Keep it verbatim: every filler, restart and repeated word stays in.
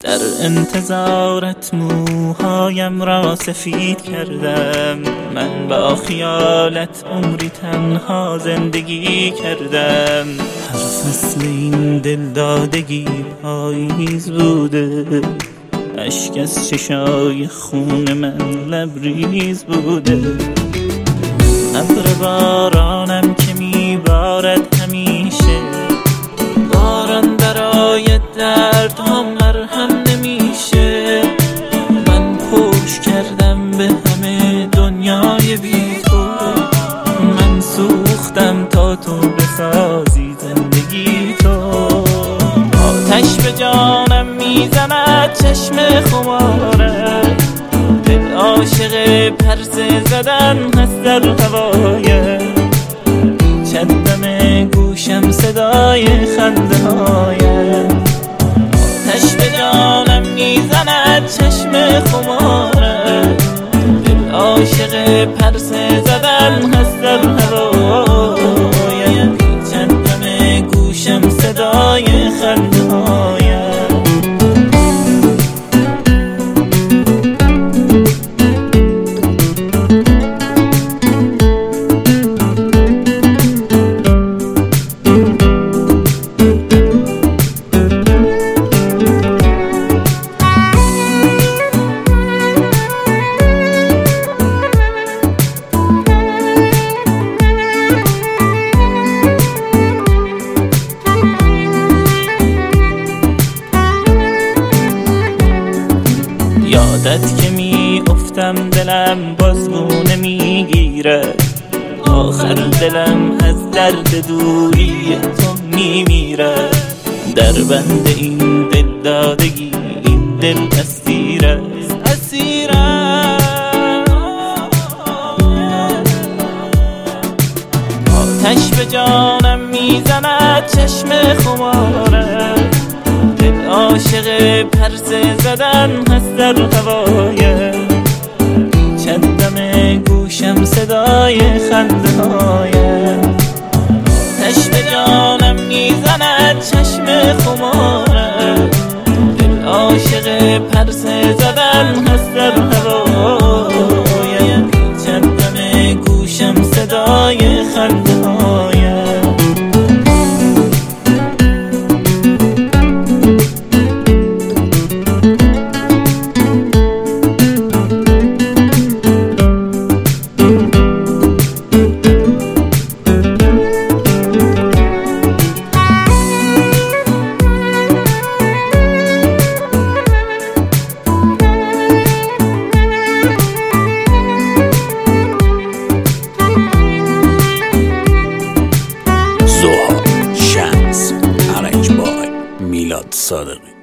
در انتظارت موهایم را سفید کردم، من با خیالت عمری تنها زندگی کردم. هر فصل این دلدادگی پاییز بوده، اشک از چشای خون من لبریز بوده. ابر بارانم که میبارد همیشه، باران برای دردها مرهم نمیشه. من پشت کردم به همه دنیای بی تو، من سوختم تا تو بسازی زندگی تو. آتش به جانم میزند چشم خمارت، دل عاشق پرسه زدن هست در هوایت. چندم گوشم صدای خنده هایت، آتش به جانم میزند چشم خمارت، دل عاشق پرسه زدن هست در هوایت. چندم گوشم صدای خنده هایت. یادت که می افتم دلم بازگونه میگیره، آخر دلم از درد دوری تو میمیره. در بند این دل دادگی این دل اسیره اسیره. آتش به جانم میزند چشم خمارت، دل عاشق پرسه زدن هست در هوایت. چندم گوشم صدای خنده هایت، آتش به جانم میزند چشم خمارت، دل عاشق پرسه زدن هست در هوایت. چندم گوشم صدای خنده هایت. زوها شمس، ارنج بای میلاد صادقی.